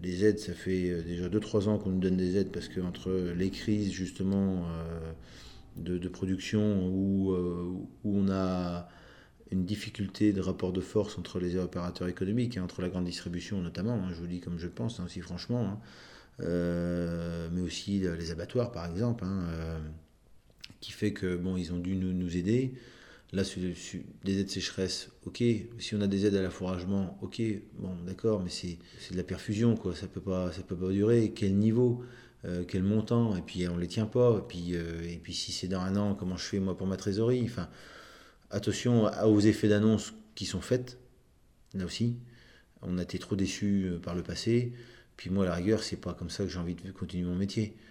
les aides, ça fait déjà 2-3 ans qu'on nous donne des aides parce que entre les crises justement de production où on a une difficulté de rapport de force entre les opérateurs économiques, entre la grande distribution notamment, je vous dis comme je le pense aussi franchement, mais aussi les abattoirs par exemple, qui fait que bon, ils ont dû nous aider. Là, des aides sécheresse, ok. Si on a des aides à l'affouragement, ok. Bon, d'accord, mais c'est de la perfusion, quoi. Ça peut pas durer. Quel niveau, quel montant, et puis on les tient pas. Et puis si c'est dans un an, comment je fais moi pour ma trésorerie? Enfin, attention aux effets d'annonce qui sont faits. Là aussi, on a été trop déçus par le passé. Puis moi, à la rigueur, c'est pas comme ça que j'ai envie de continuer mon métier.